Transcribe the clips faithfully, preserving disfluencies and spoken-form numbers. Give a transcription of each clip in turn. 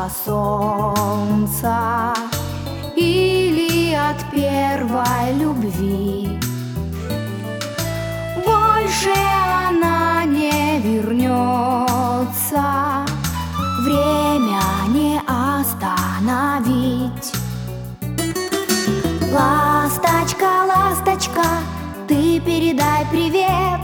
солнца или от первой любви. Больше она не вернется, время не остановить. Ласточка, ласточка, ты передай привет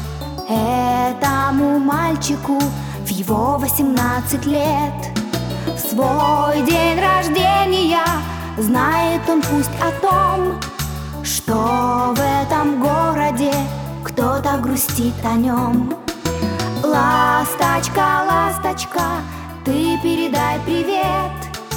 этому мальчику в его восемнадцать лет. В свой день рождения знает он пусть о том, что в этом городе кто-то грустит о нем. Ласточка, ласточка, ты передай привет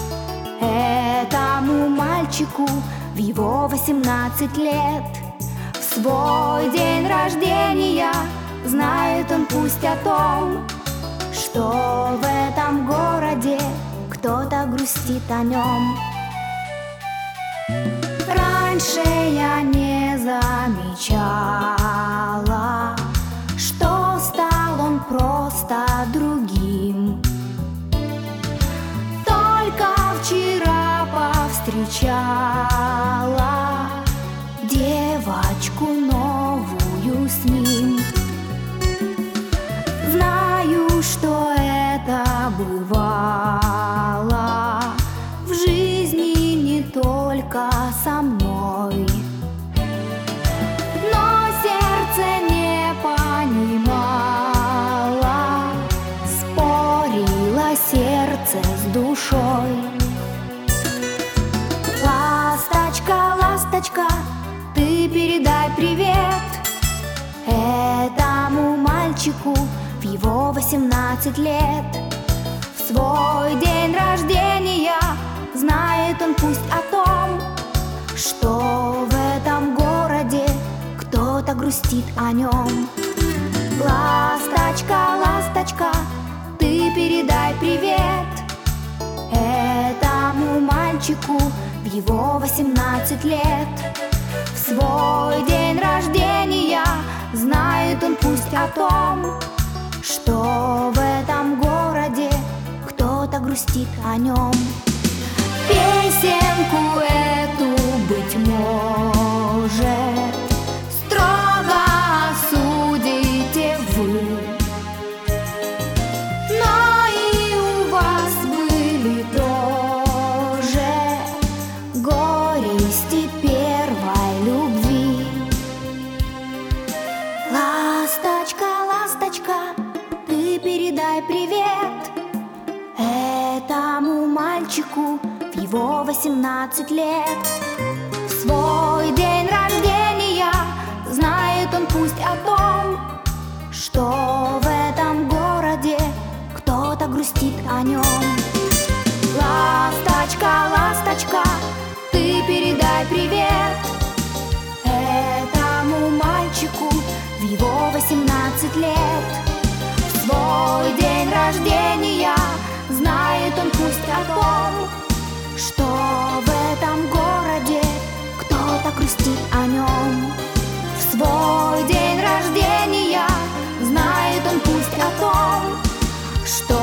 этому мальчику в его восемнадцать лет. В свой день рождения знает он пусть о том, что в этом городе кто-то грустит о нем. Раньше я не замечала, что стал он просто другим. Только вчера повстречала девочку новую с ним. Знаю, что это бывало в жизни не только со мной, но сердце не понимало, спорило сердце с душой. Ласточка, ласточка, ты передай привет этому мальчику в его восемнадцать лет. В свой день рождения знает он пусть о том, что в этом городе кто-то грустит о нем. Ласточка, ласточка, ты передай привет этому мальчику в его восемнадцать лет. В свой день рождения знает он пусть о том, что в этом городе кто-то грустит о нем. Песенку эту, быть может, строго осудите вы, но и у вас были тоже горести первой любви. Ласточка, ласточка, ты передай привет этому мальчику в его восемнадцать лет. В свой день рождения знает он пусть о том, что в этом городе кто-то грустит о нем. Ласточка, ласточка, ты передай привет этому мальчику в его восемнадцать лет. В свой день рождения знает он пусть о том, что в этом городе кто-то грустит о нем. В свой день рождения знает он пусть о том, что